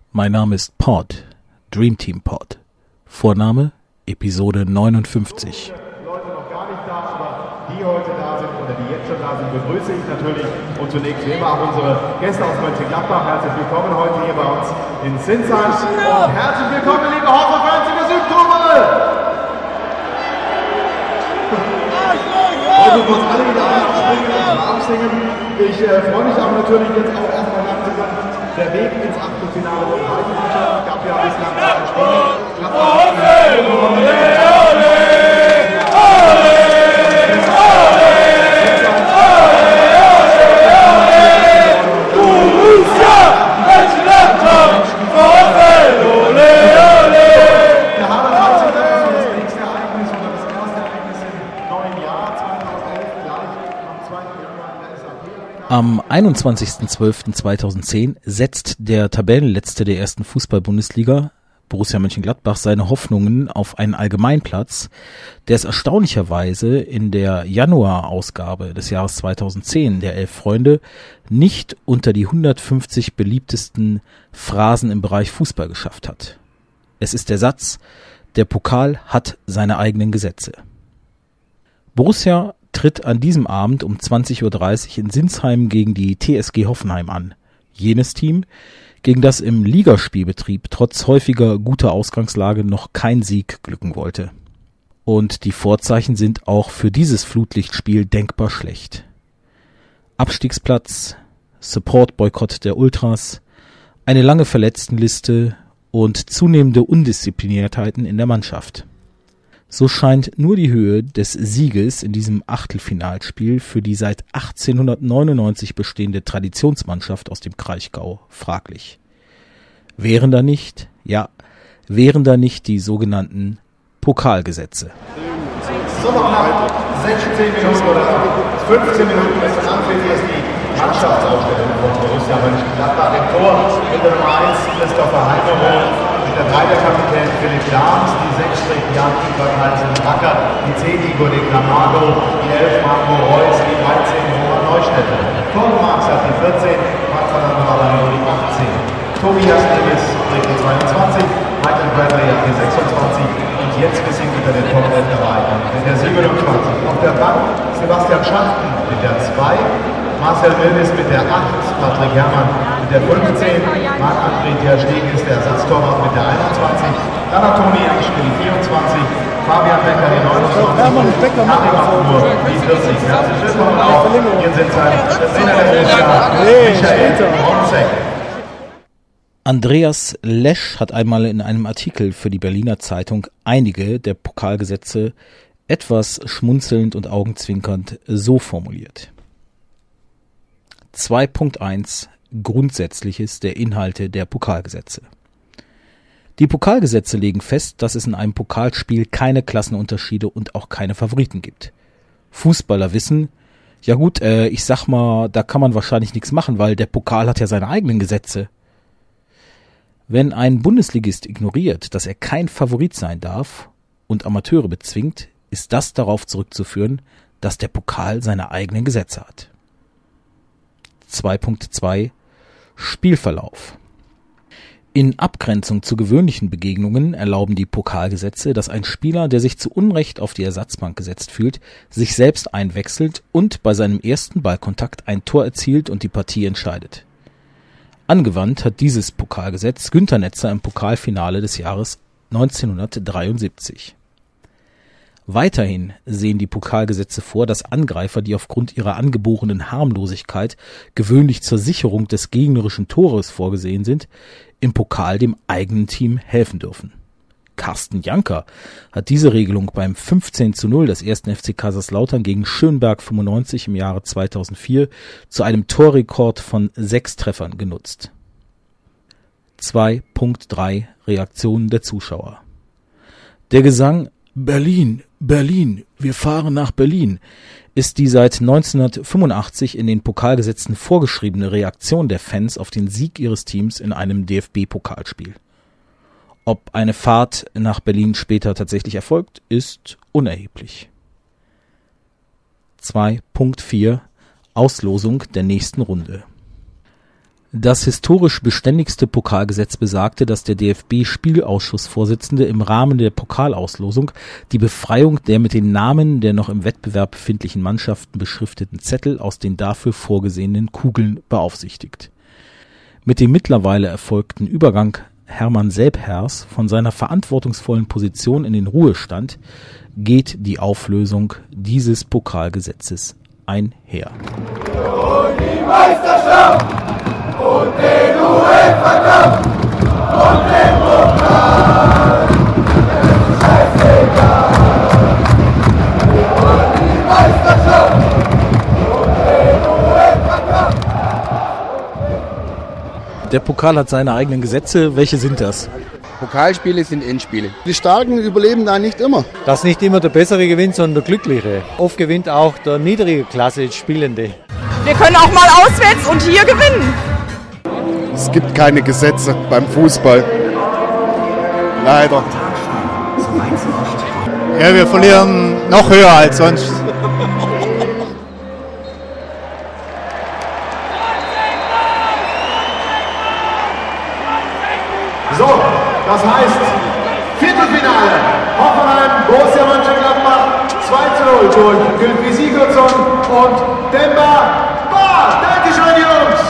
Mein Name ist Pod, Dream Team Pod. Vorname, Episode 59. Leute noch gar nicht da, aber die heute da sind oder die jetzt schon da sind, begrüße ich natürlich. Und zunächst wie immer auch unsere Gäste aus Mönchengladbach. Herzlich willkommen heute hier bei uns in Sinsheim. Und herzlich willkommen, liebe Horror-Fans in der Südkurve! Also uns alle wieder abspringen und absingen. Ich freue mich aber natürlich jetzt auch erstmal langsam. Der Weg ins Achtelfinale von Heidenheim gab ja bislang zwei Spiele. Am 21.12.2010 setzt der Tabellenletzte der ersten Fußball-Bundesliga, Borussia Mönchengladbach, seine Hoffnungen auf einen Allgemeinplatz, der es erstaunlicherweise in der Januar-Ausgabe des Jahres 2010 der Elf Freunde nicht unter die 150 beliebtesten Phrasen im Bereich Fußball geschafft hat. Es ist der Satz: Der Pokal hat seine eigenen Gesetze. Borussia tritt an diesem Abend um 20.30 Uhr in Sinsheim gegen die TSG Hoffenheim an. Jenes Team, gegen das im Ligaspielbetrieb trotz häufiger guter Ausgangslage noch kein Sieg glücken wollte. Und die Vorzeichen sind auch für dieses Flutlichtspiel denkbar schlecht. Abstiegsplatz, Support-Boykott der Ultras, eine lange Verletztenliste und zunehmende Undiszipliniertheiten in der Mannschaft. So scheint nur die Höhe des Sieges in diesem Achtelfinalspiel für die seit 1899 bestehende Traditionsmannschaft aus dem Kraichgau fraglich. Wären da nicht die sogenannten Pokalgesetze? So, noch nach 16 Minuten oder 15 Minuten bis zum Anpfiff ist die Mannschaftsaufstellung von Borussia Mönchengladbach. Im Tor mit der Nummer 1 Christopher Heimerhoff. Der 3 der Kapitän Philipp Lahms, die 6 trägt Jan Ingwer Carlsen Wacker, die 10 Igor de Camargo, die 11 Marco Reus, die 13 Roman Neustädter. Tormarx hat die 14, Max-Fernando Alano die 18. Tobias Neves trägt die 22, Michael Bradley hat die 26 und jetzt bis hinter den Top 11 dabei mit der 27. Auf der Bank Sebastian Schachten mit der 2, Marcel Mildes mit der 8, Patrick Herrmann mit der 15, Marc-André Ter Stegen ist der Ersatztorwart mit der 21, dann hat Toni Janschke die 24, Fabian Becker die 29, Harry Maffur die 40. Herzlich willkommen auch, hier sind sein Trainer der Michael Ronzek. Andreas Lesch hat einmal in einem Artikel für die Berliner Zeitung einige der Pokalgesetze etwas schmunzelnd und augenzwinkernd so formuliert. 2.1 Grundsätzliches der Inhalte der Pokalgesetze. Die Pokalgesetze legen fest, dass es in einem Pokalspiel keine Klassenunterschiede und auch keine Favoriten gibt. Fußballer wissen, ja gut, ich sag mal, da kann man wahrscheinlich nichts machen, weil der Pokal hat ja seine eigenen Gesetze. Wenn ein Bundesligist ignoriert, dass er kein Favorit sein darf und Amateure bezwingt, ist das darauf zurückzuführen, dass der Pokal seine eigenen Gesetze hat. 2.2 Spielverlauf. In Abgrenzung zu gewöhnlichen Begegnungen erlauben die Pokalgesetze, dass ein Spieler, der sich zu Unrecht auf die Ersatzbank gesetzt fühlt, sich selbst einwechselt und bei seinem ersten Ballkontakt ein Tor erzielt und die Partie entscheidet. Angewandt hat dieses Pokalgesetz Günter Netzer im Pokalfinale des Jahres 1973. Weiterhin sehen die Pokalgesetze vor, dass Angreifer, die aufgrund ihrer angeborenen Harmlosigkeit gewöhnlich zur Sicherung des gegnerischen Tores vorgesehen sind, im Pokal dem eigenen Team helfen dürfen. Carsten Janker hat diese Regelung beim 15:0 des 1. FC Kaiserslautern gegen Schönberg 95 im Jahre 2004 zu einem Torrekord von 6 Treffern genutzt. 2.3 Reaktionen der Zuschauer. Der Gesang Berlin, Berlin, wir fahren nach Berlin ist die seit 1985 in den Pokalgesetzen vorgeschriebene Reaktion der Fans auf den Sieg ihres Teams in einem DFB-Pokalspiel. Ob eine Fahrt nach Berlin später tatsächlich erfolgt, ist unerheblich. 2.4 Auslosung der nächsten Runde. Das historisch beständigste Pokalgesetz besagte, dass der DFB-Spielausschussvorsitzende im Rahmen der Pokalauslosung die Befreiung der mit den Namen der noch im Wettbewerb befindlichen Mannschaften beschrifteten Zettel aus den dafür vorgesehenen Kugeln beaufsichtigt. Mit dem mittlerweile erfolgten Übergang Hermann Selbherrs von seiner verantwortungsvollen Position in den Ruhestand geht die Auflösung dieses Pokalgesetzes einher. Die Meisterschaft und den UEFA-Cup und den Pokal, scheißegal. Die Meisterschaft und den UEFA-Cup. Der Pokal hat seine eigenen Gesetze. Welche sind das? Pokalspiele sind Endspiele. Die Starken überleben da nicht immer. Dass nicht immer der Bessere gewinnt, sondern der Glückliche. Oft gewinnt auch der niedrige Klasse Spielende. Wir können auch mal auswärts und hier gewinnen. Es gibt keine Gesetze beim Fußball. Leider. Ja, wir verlieren noch höher als sonst. So, das heißt Viertelfinale. Hoffenheim, Borussia Mönchengladbach, 2:0 durch Gylfi Sigurdsson und Demba Ba. Dankeschön, Jungs.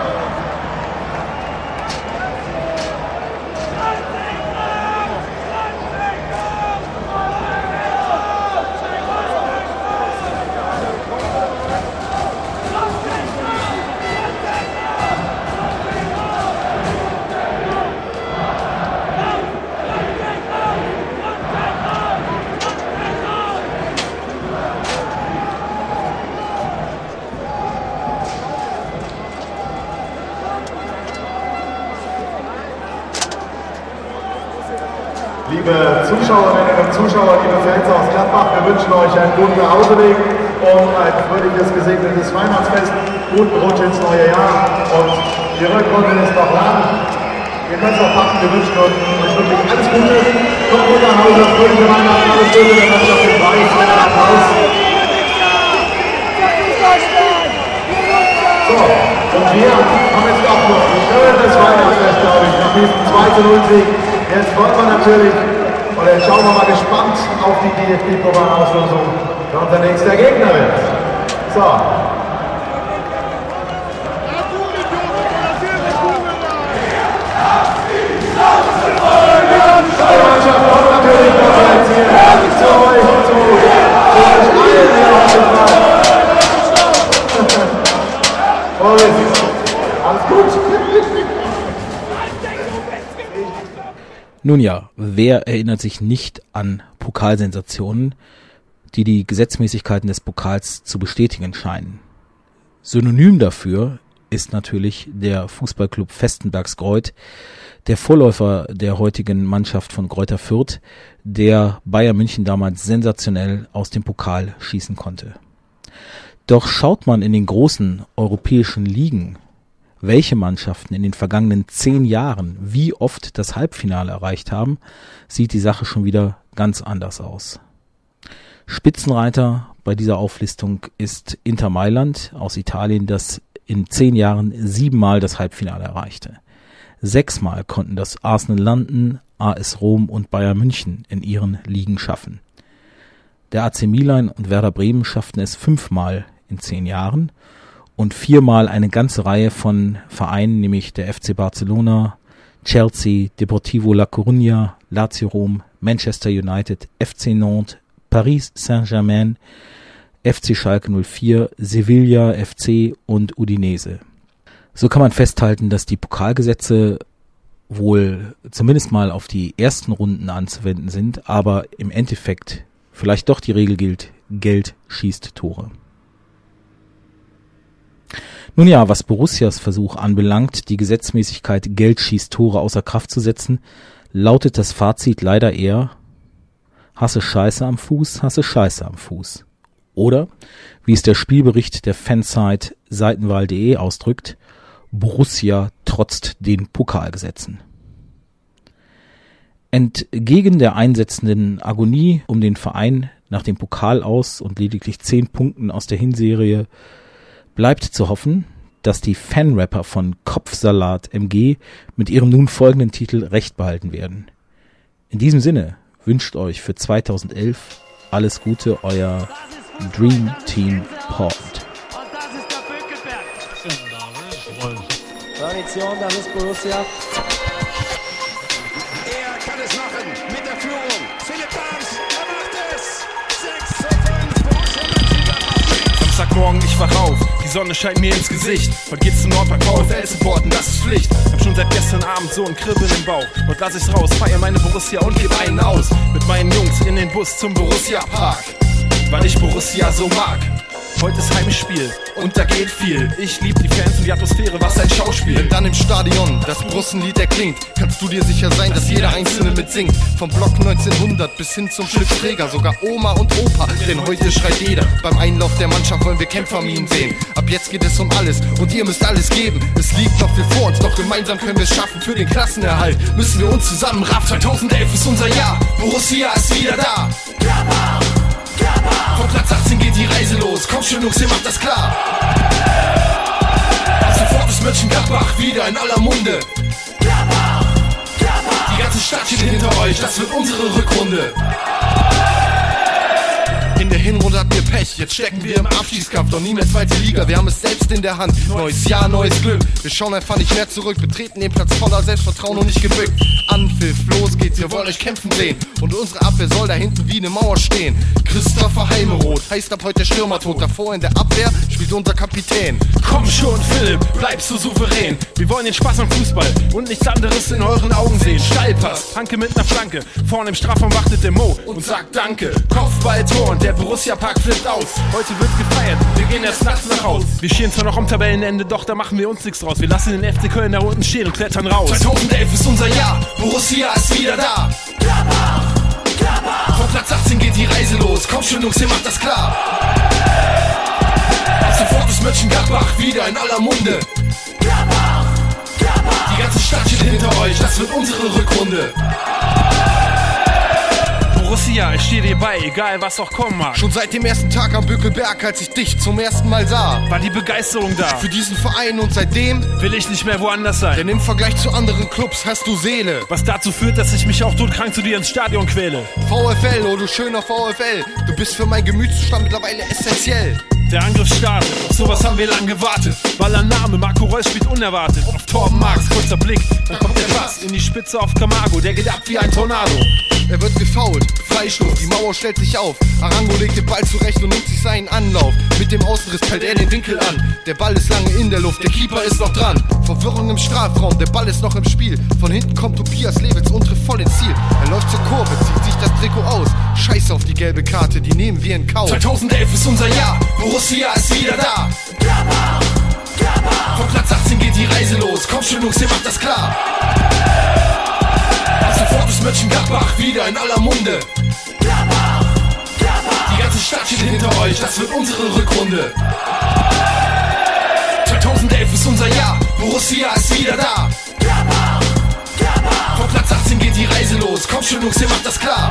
Liebe Zuschauerinnen und Zuschauer, liebe Fans aus Gladbach, wir wünschen euch einen guten Nachhauseweg und ein fröhliches, gesegnetes Weihnachtsfest, guten Rutsch ins neue Jahr und die Rückrunde ist noch lang. Wir können es noch packen, wir wünschen euch wirklich alles Gute, kommt gut nach Hause, fröhliche Weihnachten, alles Gute, der Mannschaft im Preis, Applaus. So, und wir haben jetzt auch noch ein schönes Weihnachtsfest, glaube ich, nach diesem 2:0-Sieg. Jetzt freut man natürlich, und jetzt schauen wir mal gespannt auf die DFB-Pokal-Auslosung, wer unser nächster Gegner wird. So. Die Mannschaft kommt natürlich noch jetzt hier zu euch und zu euch allen hier auf dem Platz. Alles gut. Nun ja, wer erinnert sich nicht an Pokalsensationen, die die Gesetzmäßigkeiten des Pokals zu bestätigen scheinen? Synonym dafür ist natürlich der Fußballclub Vestenbergsgreuth, der Vorläufer der heutigen Mannschaft von Greuther Fürth, der Bayern München damals sensationell aus dem Pokal schießen konnte. Doch schaut man in den großen europäischen Ligen, welche Mannschaften in den vergangenen 10 Jahren wie oft das Halbfinale erreicht haben, sieht die Sache schon wieder ganz anders aus. Spitzenreiter bei dieser Auflistung ist Inter Mailand aus Italien, das in 10 Jahren 7-mal das Halbfinale erreichte. 6-mal konnten das Arsenal London, AS Rom und Bayern München in ihren Ligen schaffen. Der AC Milan und Werder Bremen schafften es 5-mal in 10 Jahren und 4-mal eine ganze Reihe von Vereinen, nämlich der FC Barcelona, Chelsea, Deportivo La Coruña, Lazio Rom, Manchester United, FC Nantes, Paris Saint-Germain, FC Schalke 04, Sevilla FC und Udinese. So kann man festhalten, dass die Pokalgesetze wohl zumindest mal auf die ersten Runden anzuwenden sind, aber im Endeffekt vielleicht doch die Regel gilt, Geld schießt Tore. Nun ja, was Borussias Versuch anbelangt, die Gesetzmäßigkeit Geld schießt Tore außer Kraft zu setzen, lautet das Fazit leider eher: Hasse Scheiße am Fuß, hasse Scheiße am Fuß. Oder, wie es der Spielbericht der Fansite Seitenwahl.de ausdrückt, Borussia trotzt den Pokalgesetzen. Entgegen der einsetzenden Agonie um den Verein nach dem Pokal aus und lediglich 10 Punkten aus der Hinserie bleibt zu hoffen, dass die Fanrapper von Kopfsalat MG mit ihrem nun folgenden Titel Recht behalten werden. In diesem Sinne wünscht euch für 2011 alles Gute, euer Dream Team Pod. Tradition, das ist Borussia. Er kann es machen mit der Führung. Philipp Barnes, er macht es. 6:5, Borussia Mönchengladbach. Samstagmorgen, ich wach auf, die Sonne scheint mir ins Gesicht. Heute geht's zum Nordpark VfL supporten, das ist Pflicht. Hab schon seit gestern Abend so ein Kribbeln im Bauch. Und lass ich's raus, feier meine Borussia und geb einen aus. Mit meinen Jungs in den Bus zum Borussia Park, weil ich Borussia so mag. Heute ist Heimspiel und da geht viel. Ich lieb die Fans und die Atmosphäre, was ein Schauspiel. Wenn dann im Stadion das Brussenlied erklingt, kannst du dir sicher sein, dass jeder Einzelne mitsingt. Vom Block 1900 bis hin zum Schlipsträger, sogar Oma und Opa, denn heute schreit jeder. Beim Einlauf der Mannschaft wollen wir Kämpferminen sehen. Ab jetzt geht es um alles und ihr müsst alles geben. Es liegt noch viel vor uns, doch gemeinsam können wir es schaffen. Für den Klassenerhalt müssen wir uns zusammenraffen. 2011 ist unser Jahr, Borussia ist wieder da. Von Platz 18 geht die Reise los. Komm schon Jungs, ihr macht das klar. Ab sofort ist Mönchengladbach wieder in aller Munde. Die ganze Stadt steht hinter euch, das wird unsere Rückrunde. In der Hinrunde hatten wir Pech, jetzt stecken wir im Abstiegskampf, doch nie mehr zweite Liga, wir haben es selbst in der Hand. Neues Jahr, neues Glück, wir schauen einfach nicht mehr zurück, betreten den Platz voller Selbstvertrauen und nicht gebückt. Anpfiff, los geht's, wir wollen euch kämpfen sehen und unsere Abwehr soll da hinten wie eine Mauer stehen. Christopher Heimeroth heißt ab heute Stürmertod, davor in der Abwehr spielt unser Kapitän. Komm schon Philipp, bleibst du souverän. Wir wollen den Spaß am Fußball und nichts anderes in euren Augen sehen. Steilpass, Hanke mit ner Flanke, vorne im Strafraum wartet der Mo und sagt Danke. Kopfballtor und der Borussia Park flippt aus. Heute wird gefeiert, wir gehen erst nachts nach Haus. Wir stehen zwar noch am Tabellenende, doch da machen wir uns nichts draus. Wir lassen den FC Köln da unten stehen und klettern raus. 2011 ist unser Jahr, Borussia ist wieder da. Von Platz 18 geht die Reise los, komm schon Jungs, ihr macht das klar. Ab sofort ist Mönchengladbach wieder in aller Munde. Die ganze Stadt steht hinter euch, das wird unsere Rückrunde. Borussia, ich stehe dir bei, egal was auch kommen mag. Schon seit dem ersten Tag am Bökelberg, als ich dich zum ersten Mal sah, war die Begeisterung da für diesen Verein und seitdem will ich nicht mehr woanders sein. Denn im Vergleich zu anderen Clubs hast du Seele, was dazu führt, dass ich mich auch todkrank zu dir ins Stadion quäle. VfL, oh du schöner VfL, du bist für mein Gemütszustand mittlerweile essentiell. Der Angriff startet, auf sowas haben wir lang gewartet. Ballername, Marco Reus spielt unerwartet. Auf Torben Marx, kurzer Blick, dann kommt der Pass in die Spitze auf Camargo, der geht ab wie ein Tornado. Er wird gefoult, Freistoß, die Mauer stellt sich auf. Arango legt den Ball zurecht und nimmt sich seinen Anlauf. Mit dem Außenriss pellt er den Winkel an. Der Ball ist lange in der Luft, der Keeper ist noch dran. Verwirrung im Strafraum, der Ball ist noch im Spiel. Von hinten kommt Tobias Lewitz und trifft voll ins Ziel. Er läuft zur Kurve, zieht sich das Trikot aus. Scheiße auf die gelbe Karte, die nehmen wir in Kauf. 2011 ist unser Jahr, Borussia ist wieder da. Von Platz 18 geht die Reise los, komm schon Jungs, ihr macht das klar. Ab sofort ist Mönchengladbach wieder in aller Munde. Die ganze Stadt steht hinter euch, das wird unsere Rückrunde. 2011 ist unser Jahr, Borussia ist wieder da. Von Platz 18 geht die Reise los, komm schon Jungs, ihr macht das klar.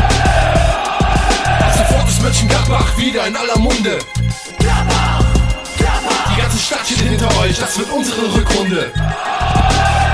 Ab sofort ist Mönchengladbach wieder in aller Munde. Die ganze Stadt steht hinter euch, das wird unsere Rückrunde.